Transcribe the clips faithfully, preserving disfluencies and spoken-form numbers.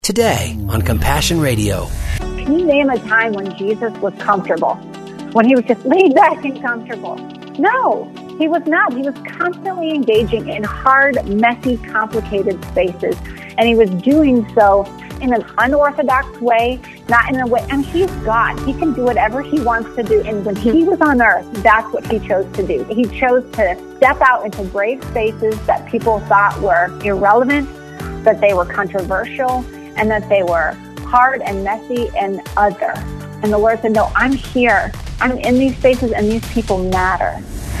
Today on Compassion Radio. Can you name a time when Jesus was comfortable? When he was just laid back and comfortable? No, he was not. He was constantly engaging in hard, messy, complicated spaces. And he was doing so in an unorthodox way, not in a way. And he's God. He can do whatever he wants to do. And when he was on earth, that's what he chose to do. He chose to step out into grave spaces that people thought were irrelevant, that they were controversial, and that they were hard and messy and other. And the Lord said, no, I'm here. I'm in these spaces and these people matter.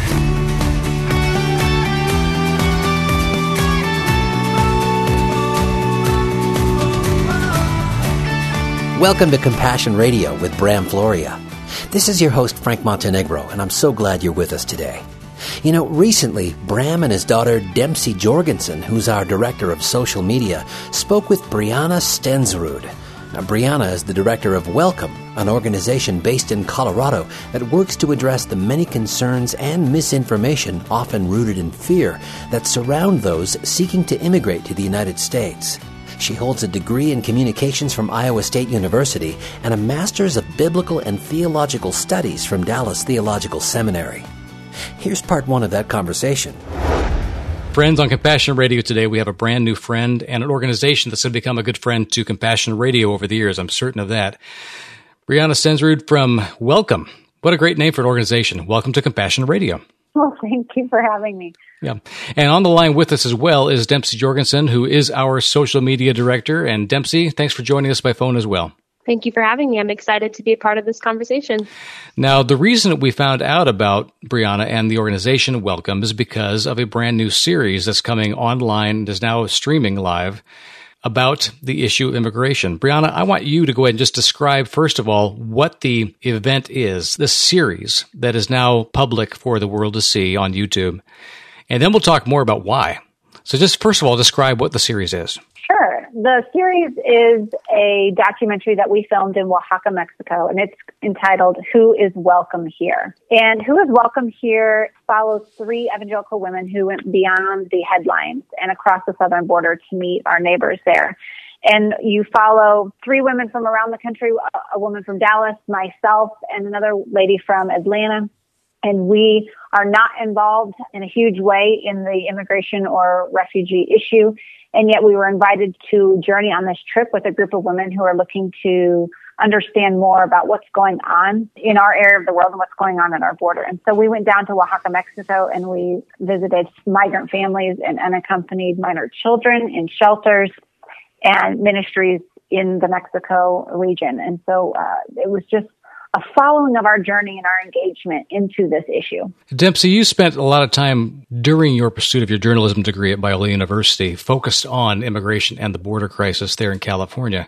Welcome to Compassion Radio with Bram Floria. This is your host, Frank Montenegro, and I'm so glad you're with us today. You know, recently, Bram and his daughter, Dempsey Jorgensen, who's our director of social media, spoke with Brianna Stensrud. Now, Brianna is the director of Welcome, an organization based in Colorado that works to address the many concerns and misinformation, often rooted in fear, that surround those seeking to immigrate to the United States. She holds a degree in communications from Iowa State University and a master's of biblical and theological studies from Dallas Theological Seminary. Here's part one of that conversation. Friends, on Compassion Radio today, we have a brand new friend and an organization that's going to become a good friend to Compassion Radio over the years. I'm certain of that. Brianna Stensrud from Welcome. What a great name for an organization. Welcome to Compassion Radio. Well, thank you for having me. Yeah. And on the line with us as well is Dempsey Jorgensen, who is our social media director. And Dempsey, thanks for joining us by phone as well. Thank you for having me. I'm excited to be a part of this conversation. Now, the reason that we found out about Brianna and the organization Welcome is because of a brand new series that's coming online, is now streaming live, about the issue of immigration. Brianna, I want you to go ahead and just describe, first of all, what the event is, this series that is now public for the world to see on YouTube. And then we'll talk more about why. So just first of all, describe what the series is. Sure. The series is a documentary that we filmed in Oaxaca, Mexico, and it's entitled Who is Welcome Here? And Who is Welcome Here follows three evangelical women who went beyond the headlines and across the southern border to meet our neighbors there. And you follow three women from around the country, a woman from Dallas, myself, and another lady from Atlanta. And we are not involved in a huge way in the immigration or refugee issue. And yet we were invited to journey on this trip with a group of women who are looking to understand more about what's going on in our area of the world and what's going on at our border. And so we went down to Oaxaca, Mexico, and we visited migrant families and unaccompanied minor children in shelters and ministries in the Mexico region. And so uh, it was just a following of our journey and our engagement into this issue. Dempsey, you spent a lot of time during your pursuit of your journalism degree at Biola University focused on immigration and the border crisis there in California.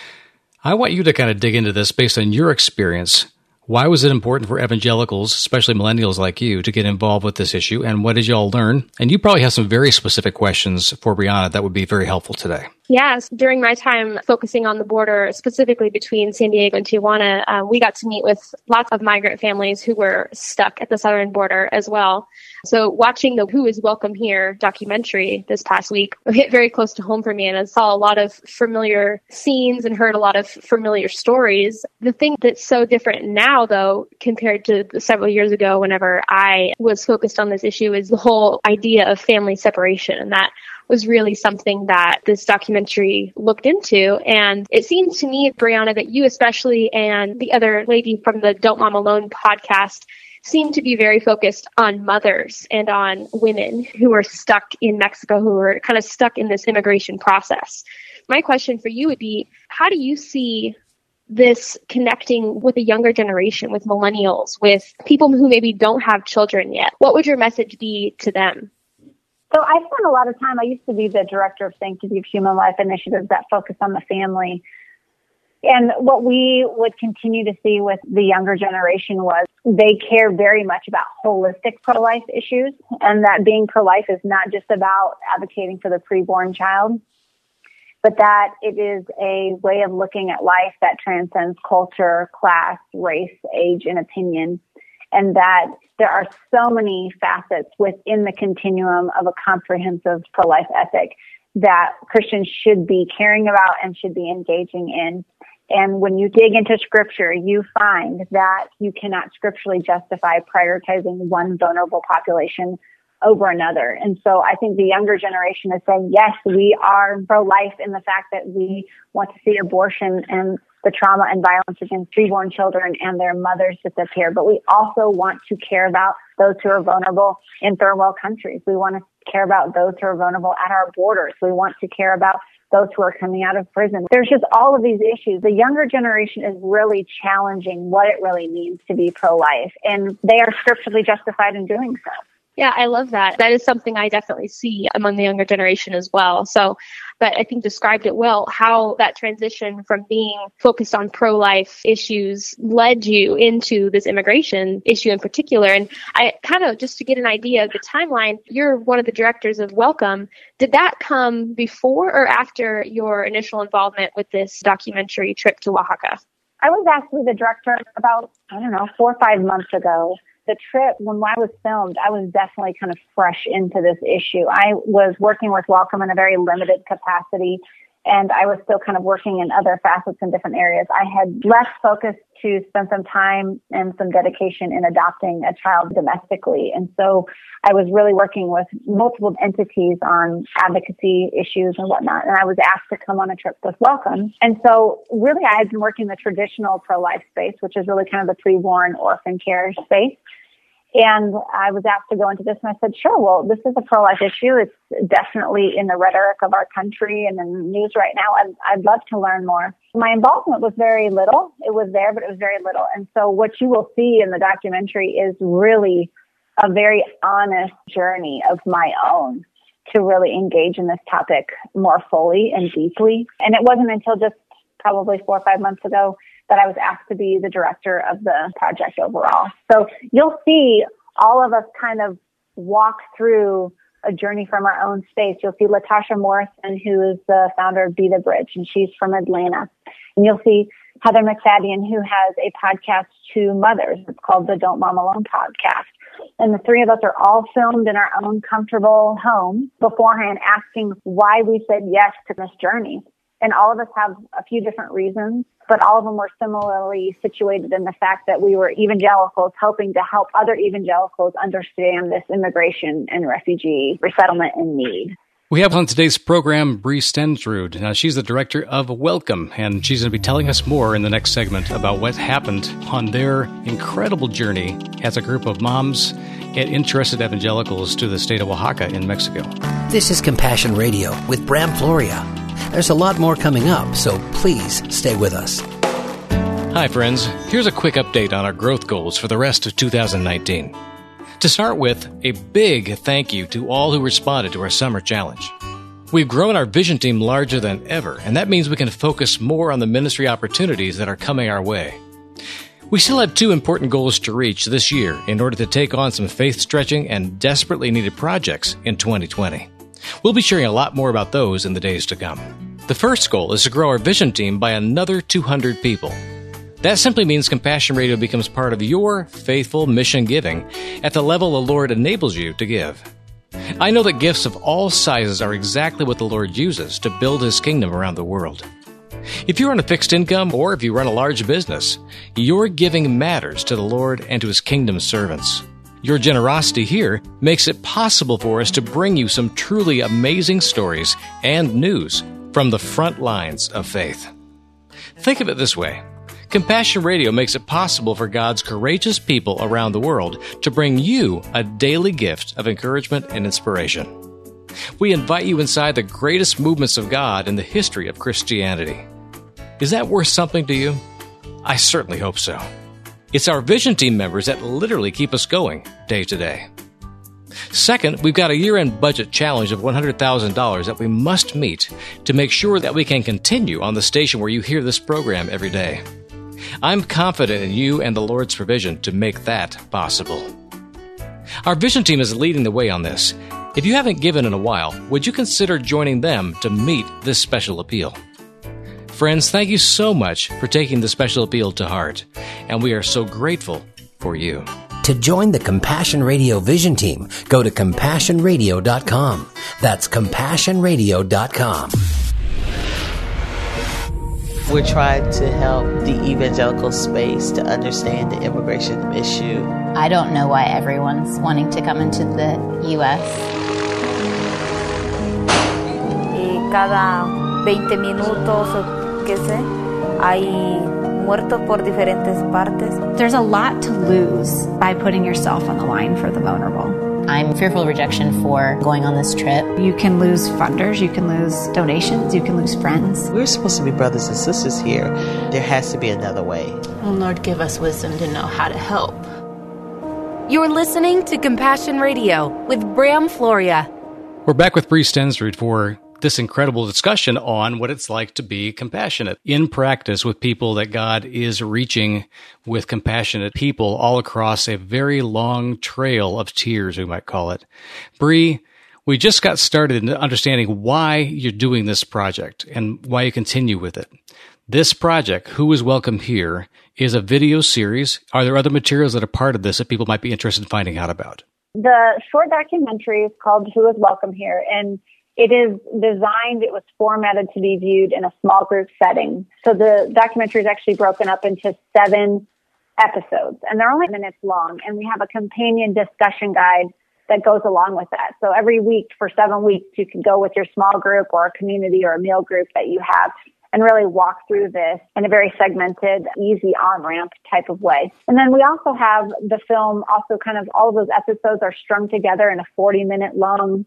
I want you to kind of dig into this based on your experience. Why was it important for evangelicals, especially millennials like you, to get involved with this issue, and what did you all learn? And you probably have some very specific questions for Brianna that would be very helpful today. Yes, during my time focusing on the border, specifically between San Diego and Tijuana, uh, we got to meet with lots of migrant families who were stuck at the southern border as well. So watching the Who is Welcome Here documentary this past week hit very close to home for me, and I saw a lot of familiar scenes and heard a lot of familiar stories. The thing that's so different now, though, compared to several years ago whenever I was focused on this issue, is the whole idea of family separation, and that was really something that this documentary looked into. And it seems to me, Brianna, that you especially and the other lady from the Don't Mom Alone podcast seem to be very focused on mothers and on women who are stuck in Mexico, who are kind of stuck in this immigration process. My question for you would be, how do you see this connecting with a younger generation, with millennials, with people who maybe don't have children yet? What would your message be to them? So I spent a lot of time, I used to be the director of Sanctity of Human Life initiatives that focus on the family. And what we would continue to see with the younger generation was they care very much about holistic pro-life issues, and that being pro-life is not just about advocating for the preborn child, but that it is a way of looking at life that transcends culture, class, race, age, and opinion. And that there are so many facets within the continuum of a comprehensive pro-life ethic that Christians should be caring about and should be engaging in. And when you dig into Scripture, you find that you cannot scripturally justify prioritizing one vulnerable population over another. And so I think the younger generation is saying, yes, we are pro-life in the fact that we want to see abortion and the trauma and violence against preborn children and their mothers disappear. But we also want to care about those who are vulnerable in third world countries. We want to care about those who are vulnerable at our borders. We want to care about those who are coming out of prison. There's just all of these issues. The younger generation is really challenging what it really means to be pro-life, and they are scripturally justified in doing so. Yeah, I love that. That is something I definitely see among the younger generation as well. So, but I think described it well, how that transition from being focused on pro-life issues led you into this immigration issue in particular. And I kind of, just to get an idea of the timeline, you're one of the directors of Welcome. Did that come before or after your initial involvement with this documentary trip to Oaxaca? I was actually the director about, I don't know, four or five months ago. The trip, when I was filmed, I was definitely kind of fresh into this issue. I was working with Welcome in a very limited capacity, and I was still kind of working in other facets in different areas. I had less focus to spend some time and some dedication in adopting a child domestically. And so I was really working with multiple entities on advocacy issues and whatnot. And I was asked to come on a trip with Welcome. And so really I had been working the traditional pro-life space, which is really kind of the preborn orphan care space. And I was asked to go into this, and I said, sure, well, this is a pro-life issue. It's definitely in the rhetoric of our country and in the news right now. I'd, I'd love to learn more. My involvement was very little. It was there, but it was very little. And so what you will see in the documentary is really a very honest journey of my own to really engage in this topic more fully and deeply. And it wasn't until just probably four or five months ago that I was asked to be the director of the project overall. So you'll see all of us kind of walk through a journey from our own space. You'll see Latasha Morrison, who is the founder of Be the Bridge, and she's from Atlanta. And you'll see Heather McFadden, who has a podcast to mothers. It's called the Don't Mom Alone podcast. And the three of us are all filmed in our own comfortable home beforehand, asking why we said yes to this journey. And all of us have a few different reasons, but all of them were similarly situated in the fact that we were evangelicals helping to help other evangelicals understand this immigration and refugee resettlement in need. We have on today's program Bree Stensrud. Now, she's the director of Welcome, and she's going to be telling us more in the next segment about what happened on their incredible journey as a group of moms and interested evangelicals to the state of Oaxaca in Mexico. This is Compassion Radio with Bram Floria. There's a lot more coming up, so please stay with us. Hi, friends. Here's a quick update on our growth goals for the rest of two thousand nineteen. To start with, a big thank you to all who responded to our summer challenge. We've grown our vision team larger than ever, and that means we can focus more on the ministry opportunities that are coming our way. We still have two important goals to reach this year in order to take on some faith-stretching and desperately needed projects in twenty twenty. We'll be sharing a lot more about those in the days to come. The first goal is to grow our vision team by another two hundred people. That simply means Compassion Radio becomes part of your faithful mission giving at the level the Lord enables you to give. I know that gifts of all sizes are exactly what the Lord uses to build His kingdom around the world. If you're on a fixed income or if you run a large business, your giving matters to the Lord and to His kingdom servants. Your generosity here makes it possible for us to bring you some truly amazing stories and news from the front lines of faith. Think of it this way. Compassion Radio makes it possible for God's courageous people around the world to bring you a daily gift of encouragement and inspiration. We invite you inside the greatest movements of God in the history of Christianity. Is that worth something to you? I certainly hope so. It's our vision team members that literally keep us going day to day. Second, we've got a year-end budget challenge of one hundred thousand dollars that we must meet to make sure that we can continue on the station where you hear this program every day. I'm confident in you and the Lord's provision to make that possible. Our vision team is leading the way on this. If you haven't given in a while, would you consider joining them to meet this special appeal? Friends, thank you so much for taking the special appeal to heart, and we are so grateful for you. To join the Compassion Radio Vision Team, go to compassion radio dot com. That's compassion radio dot com. We're trying to help the evangelical space to understand the immigration issue. I don't know why everyone's wanting to come into the U S. Y cada veinte minutos o qué sé, hay muertos por diferentes partes. There's a lot to lose by putting yourself on the line for the vulnerable. I'm fearful of rejection for going on this trip. You can lose funders, you can lose donations, you can lose friends. We're supposed to be brothers and sisters here. There has to be another way. Oh, Lord, give us wisdom to know how to help. You're listening to Compassion Radio with Bram Floria. We're back with Bree Stensrud for this incredible discussion on what it's like to be compassionate in practice with people that God is reaching with compassionate people all across a very long trail of tears, we might call it. Bree, we just got started in understanding why you're doing this project and why you continue with it. This project, Who is Welcome Here, is a video series. Are there other materials that are part of this that people might be interested in finding out about? The short documentary is called Who is Welcome Here, and it is designed, it was formatted to be viewed in a small group setting. So the documentary is actually broken up into seven episodes, and they're only minutes long, and we have a companion discussion guide that goes along with that. So every week for seven weeks, you can go with your small group or a community or a meal group that you have and really walk through this in a very segmented, easy on-ramp type of way. And then we also have the film, also kind of all of those episodes are strung together in a forty-minute long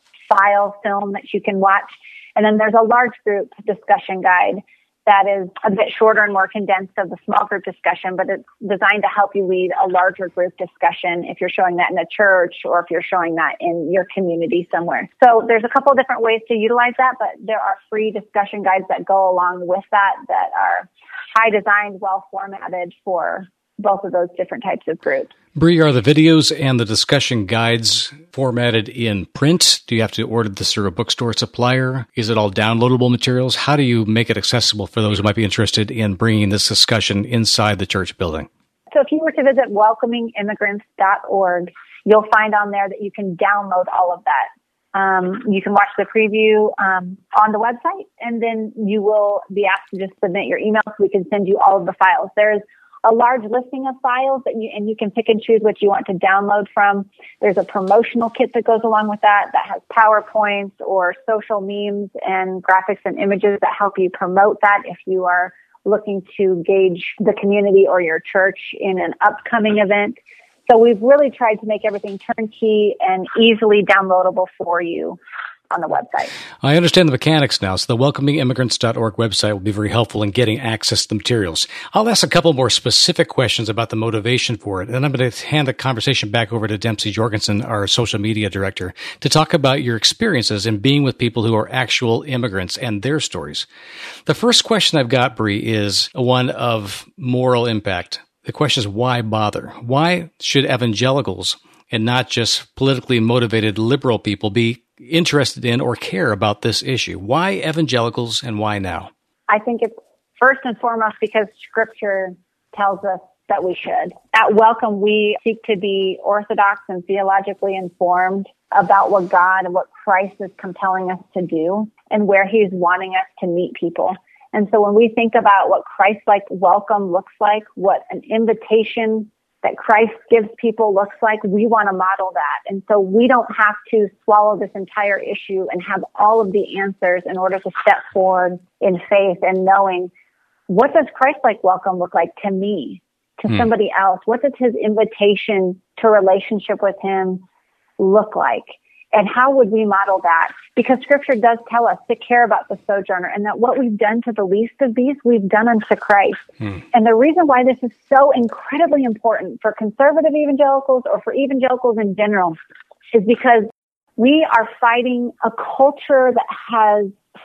file film that you can watch. And then there's a large group discussion guide that is a bit shorter and more condensed of the small group discussion, but it's designed to help you lead a larger group discussion if you're showing that in a church or if you're showing that in your community somewhere. So there's a couple of different ways to utilize that, but there are free discussion guides that go along with that that are high designed, well formatted for both of those different types of groups. Bree, are the videos and the discussion guides formatted in print? Do you have to order this through a bookstore supplier? Is it all downloadable materials? How do you make it accessible for those who might be interested in bringing this discussion inside the church building? So if you were to visit welcoming immigrants dot org, you'll find on there that you can download all of that. Um, you can watch the preview um, on the website, and then you will be asked to just submit your email so we can send you all of the files. There's a large listing of files that you, and you can pick and choose what you want to download from. There's a promotional kit that goes along with that that has PowerPoints or social memes and graphics and images that help you promote that if you are looking to gauge the community or your church in an upcoming event. So we've really tried to make everything turnkey and easily downloadable for you on the website. I understand the mechanics now, so the welcoming immigrants dot org website will be very helpful in getting access to the materials. I'll ask a couple more specific questions about the motivation for it, and I'm going to hand the conversation back over to Dempsey Jorgensen, our social media director, to talk about your experiences in being with people who are actual immigrants and their stories. The first question I've got, Bree, is one of moral impact. The question is, why bother? Why should evangelicals and not just politically motivated liberal people be interested in or care about this issue? Why evangelicals and why now? I think it's first and foremost because Scripture tells us that we should. At Welcome, we seek to be orthodox and theologically informed about what God and what Christ is compelling us to do and where He's wanting us to meet people. And so when we think about what Christ-like welcome looks like, what an invitation that Christ gives people looks like, we want to model that. And so we don't have to swallow this entire issue and have all of the answers in order to step forward in faith and knowing, what does Christ-like welcome look like to me, to hmm. somebody else? What does His invitation to relationship with Him look like? And how would we model that? Because Scripture does tell us to care about the sojourner, and that what we've done to the least of these, we've done unto Christ. Hmm. And the reason why this is so incredibly important for conservative evangelicals or for evangelicals in general is because we are fighting a culture that has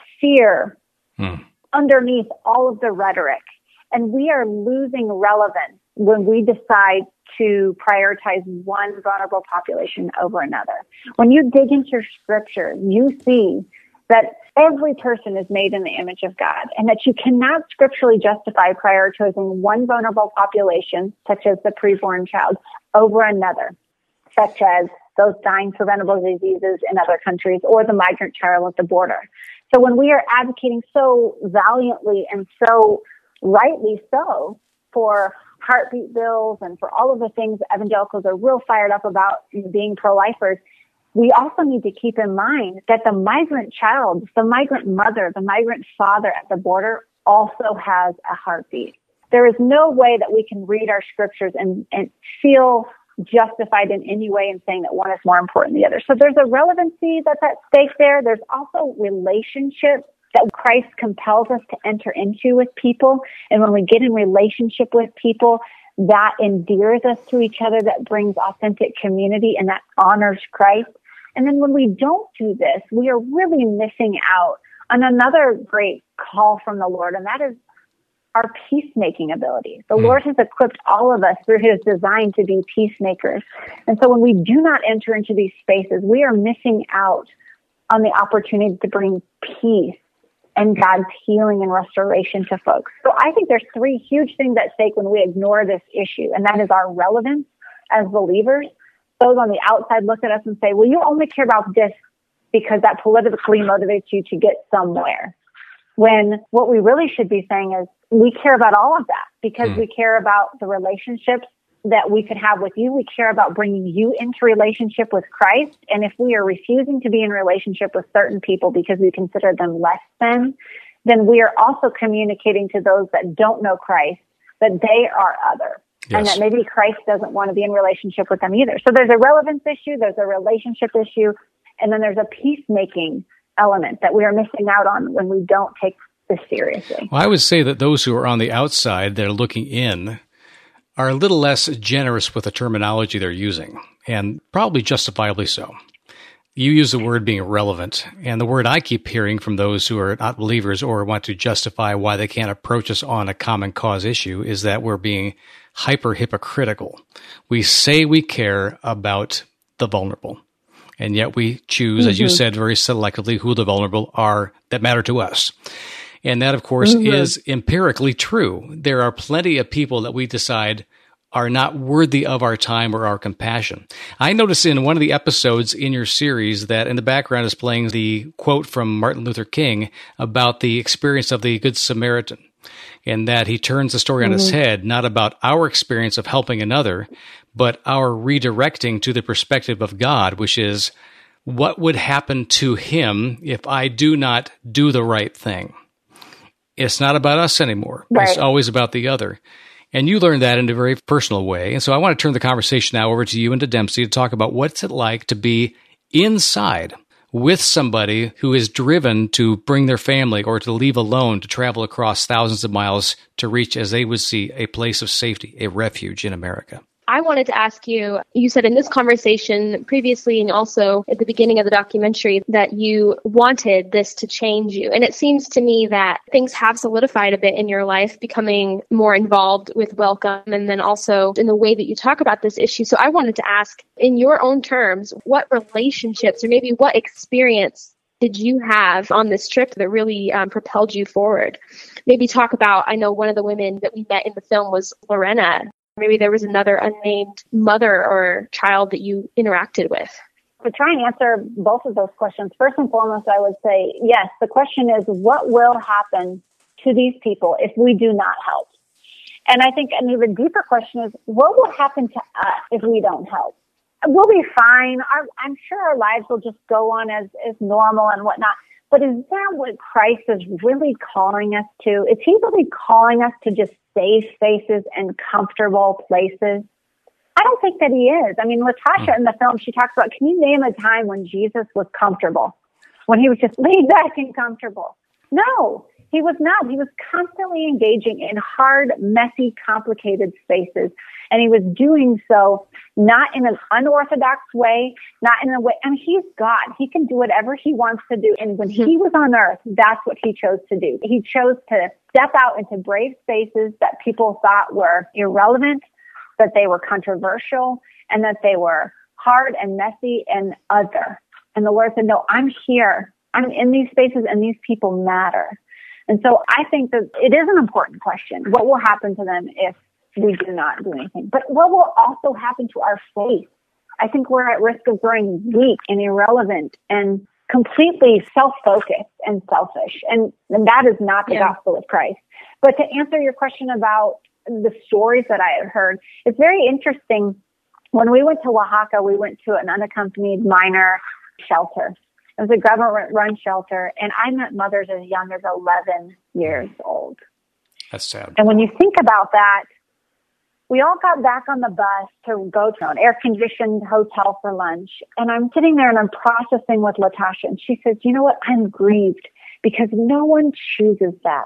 fear hmm. underneath all of the rhetoric. And we are losing relevance when we decide to prioritize one vulnerable population over another. When you dig into Scripture, you see that every person is made in the image of God, and that you cannot scripturally justify prioritizing one vulnerable population, such as the preborn child, over another, such as those dying preventable diseases in other countries or the migrant child at the border. So when we are advocating so valiantly and so rightly so for heartbeat bills and for all of the things that evangelicals are real fired up about in being pro-lifers, we also need to keep in mind that the migrant child, the migrant mother, the migrant father at the border also has a heartbeat. There is no way that we can read our scriptures and, and feel justified in any way in saying that one is more important than the other. So there's a relevancy that's at stake there. There's also relationships that Christ compels us to enter into with people. And when we get in relationship with people, that endears us to each other, that brings authentic community, and that honors Christ. And then when we don't do this, we are really missing out on another great call from the Lord, and that is our peacemaking ability. The mm. Lord has equipped all of us through his design to be peacemakers. And so when we do not enter into these spaces, we are missing out on the opportunity to bring peace and God's healing and restoration to folks. So I think there's three huge things at stake when we ignore this issue, and that is our relevance as believers. Those on the outside look at us and say, well, you only care about this because that politically motivates you to get somewhere. When what we really should be saying is we care about all of that because mm. we care about the relationships that we could have with you. We care about bringing you into relationship with Christ. And if we are refusing to be in relationship with certain people because we consider them less than, then we are also communicating to those that don't know Christ that they are other. Yes. And that maybe Christ doesn't want to be in relationship with them either. So there's a relevance issue, there's a relationship issue, and then there's a peacemaking element that we are missing out on when we don't take this seriously. Well, I would say that those who are on the outside, they're looking in, are a little less generous with the terminology they're using, and probably justifiably so. You use the word being relevant, and the word I keep hearing from those who are not believers or want to justify why they can't approach us on a common cause issue is that we're being hyper-hypocritical. We say we care about the vulnerable, and yet we choose, mm-hmm. as you said, very selectively who the vulnerable are that matter to us. And that, of course, mm-hmm. is empirically true. There are plenty of people that we decide are not worthy of our time or our compassion. I noticed in one of the episodes in your series that in the background is playing the quote from Martin Luther King about the experience of the Good Samaritan, and that he turns the story on mm-hmm. its head, not about our experience of helping another, but our redirecting to the perspective of God, which is, what would happen to him if I do not do the right thing? It's not about us anymore. Right. It's always about the other. And you learned that in a very personal way. And so I want to turn the conversation now over to you and to Dempsey to talk about what's it like to be inside with somebody who is driven to bring their family or to leave alone to travel across thousands of miles to reach, as they would see, a place of safety, a refuge in America. I wanted to ask you, you said in this conversation previously and also at the beginning of the documentary that you wanted this to change you. And it seems to me that things have solidified a bit in your life, becoming more involved with Welcome and then also in the way that you talk about this issue. So I wanted to ask, in your own terms, what relationships or maybe what experience did you have on this trip that really um, propelled you forward? Maybe talk about, I know one of the women that we met in the film was Lorena. Maybe there was another unnamed mother or child that you interacted with. To try and answer both of those questions, first and foremost, I would say, yes, the question is, what will happen to these people if we do not help? And I think an even deeper question is, what will happen to us if we don't help? We'll be fine. Our, I'm sure our lives will just go on as, as normal and whatnot. But is that what Christ is really calling us to? Is he really calling us to just safe spaces and comfortable places? I don't think that he is. I mean, Latasha in the film, she talks about, can you name a time when Jesus was comfortable? When he was just laid back and comfortable? No, he was not. He was constantly engaging in hard, messy, complicated spaces. And he was doing so not in an unorthodox way, not in a way, I mean, he's God. He can do whatever he wants to do. And when he was on earth, that's what he chose to do. He chose to step out into brave spaces that people thought were irrelevant, that they were controversial, and that they were hard and messy and other. And the Lord said, no, I'm here. I'm in these spaces and these people matter. And so I think that it is an important question. What will happen to them if we do not do anything. But what will also happen to our faith? I think we're at risk of growing weak and irrelevant and completely self-focused and selfish. And, and that is not the yeah. gospel of Christ. But to answer your question about the stories that I had heard, it's very interesting. When we went to Oaxaca, we went to an unaccompanied minor shelter. It was a government-run shelter, and I met mothers as young as eleven years old. That's sad. And when you think about that, we all got back on the bus to go to an air-conditioned hotel for lunch. And I'm sitting there and I'm processing with Latasha. And she says, you know what? I'm grieved because no one chooses that.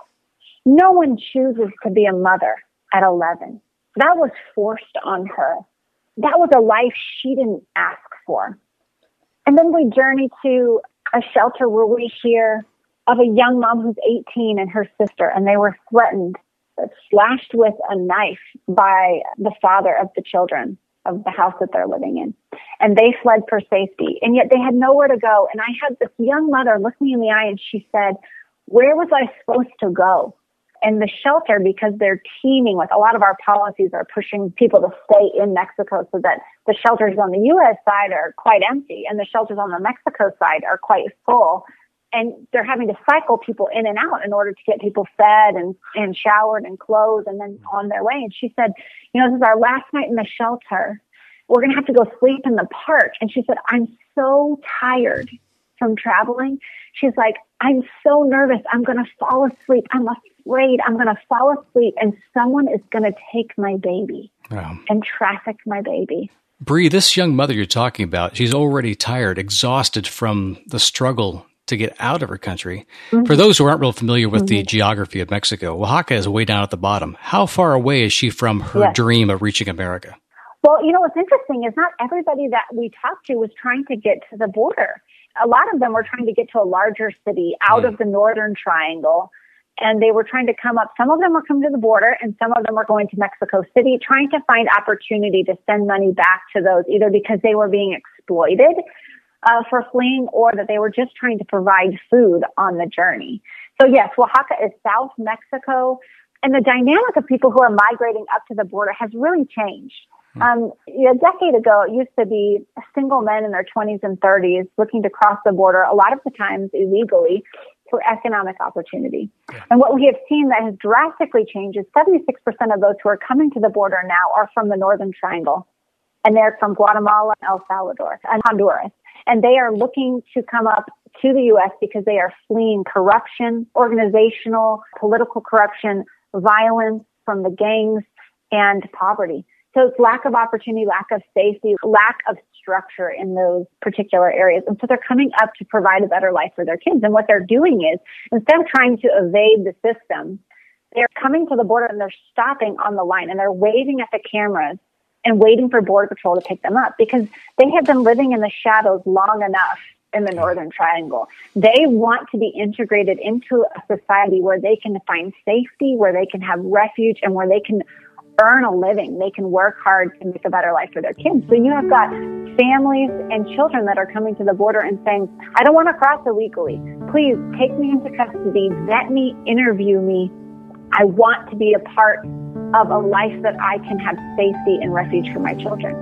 No one chooses to be a mother at eleven. That was forced on her. That was a life she didn't ask for. And then we journey to a shelter where we hear of a young mom who's eighteen and her sister, and they were threatened, slashed with a knife by the father of the children of the house that they're living in. And they fled for safety. And yet they had nowhere to go. And I had this young mother look me in the eye and she said, where was I supposed to go? And the shelter, because they're teeming with, a lot of our policies are pushing people to stay in Mexico so that the shelters on the U S side are quite empty and the shelters on the Mexico side are quite full. And they're having to cycle people in and out in order to get people fed and, and showered and clothed and then on their way. And she said, you know, this is our last night in the shelter. We're going to have to go sleep in the park. And she said, I'm so tired from traveling. She's like, I'm so nervous. I'm going to fall asleep. I'm afraid I'm going to fall asleep and someone is going to take my baby wow. and traffic my baby. Bree, this young mother you're talking about, she's already tired, exhausted from the struggle to get out of her country. Mm-hmm. For those who aren't real familiar with mm-hmm. the geography of Mexico, Oaxaca is way down at the bottom. How far away is she from her yes. dream of reaching America? Well, you know, what's interesting is not everybody that we talked to was trying to get to the border. A lot of them were trying to get to a larger city out mm. of the Northern Triangle, and they were trying to come up. Some of them were coming to the border, and some of them were going to Mexico City, trying to find opportunity to send money back to those, either because they were being exploited Uh, for fleeing or that they were just trying to provide food on the journey. So yes, Oaxaca is South Mexico, and the dynamic of people who are migrating up to the border has really changed. Hmm. Um, a decade ago, it used to be single men in their twenties and thirties looking to cross the border, a lot of the times illegally, for economic opportunity. Yeah. And what we have seen that has drastically changed is seventy-six percent of those who are coming to the border now are from the Northern Triangle, and they're from Guatemala, El Salvador, and Honduras. And they are looking to come up to the U S because they are fleeing corruption, organizational, political corruption, violence from the gangs, and poverty. So it's lack of opportunity, lack of safety, lack of structure in those particular areas. And so they're coming up to provide a better life for their kids. And what they're doing is, instead of trying to evade the system, they're coming to the border and they're stopping on the line and they're waving at the cameras and waiting for Border Patrol to pick them up because they have been living in the shadows long enough in the Northern Triangle. They want to be integrated into a society where they can find safety, where they can have refuge, and where they can earn a living. They can work hard to make a better life for their kids. So you have got families and children that are coming to the border and saying, I don't want to cross illegally. Please take me into custody, vet me, interview me. I want to be a part of a life that I can have safety and refuge for my children.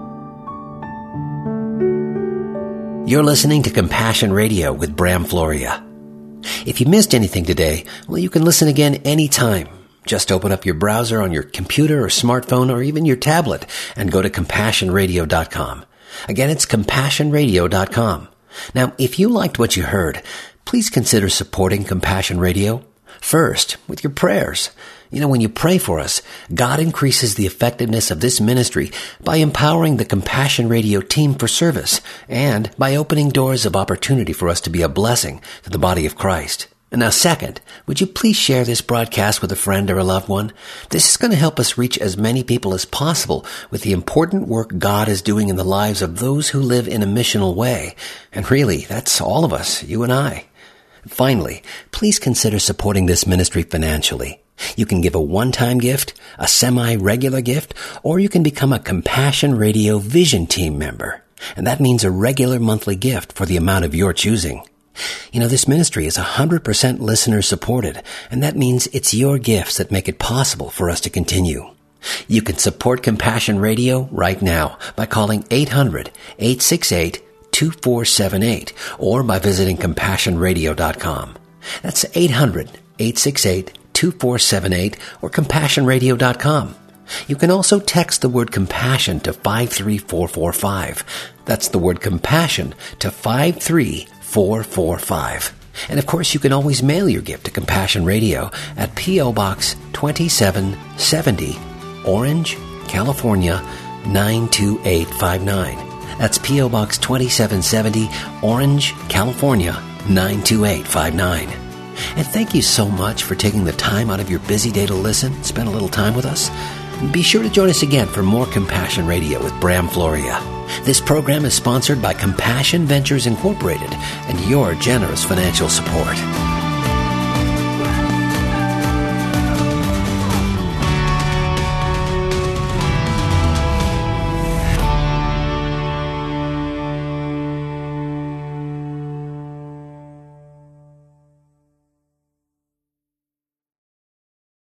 You're listening to Compassion Radio with Bram Floria. If you missed anything today, well, you can listen again anytime. Just open up your browser on your computer or smartphone or even your tablet and go to compassion radio dot com. Again, it's compassion radio dot com. Now, if you liked what you heard, please consider supporting Compassion Radio. First, with your prayers. You know, when you pray for us, God increases the effectiveness of this ministry by empowering the Compassion Radio team for service and by opening doors of opportunity for us to be a blessing to the body of Christ. And now, second, would you please share this broadcast with a friend or a loved one? This is going to help us reach as many people as possible with the important work God is doing in the lives of those who live in a missional way. And really, that's all of us, you and I. Finally, please consider supporting this ministry financially. You can give a one-time gift, a semi-regular gift, or you can become a Compassion Radio Vision Team member. And that means a regular monthly gift for the amount of your choosing. You know, this ministry is one hundred percent listener supported, and that means it's your gifts that make it possible for us to continue. You can support Compassion Radio right now by calling eight hundred, eight six eight, two four seven eight or by visiting compassion radio dot com. That's eight hundred, eight six eight, two four seven eight or compassion radio dot com. You can also text the word compassion to five three four four five. That's the word compassion to five three four four five. And of course, you can always mail your gift to Compassion Radio at P O. Box twenty-seven seventy, Orange, California, nine two eight five nine. That's P O. Box twenty-seven seventy, Orange, California, nine two eight five nine. And thank you so much for taking the time out of your busy day to listen, spend a little time with us. Be sure to join us again for more Compassion Radio with Bram Floria. This program is sponsored by Compassion Ventures Incorporated and your generous financial support.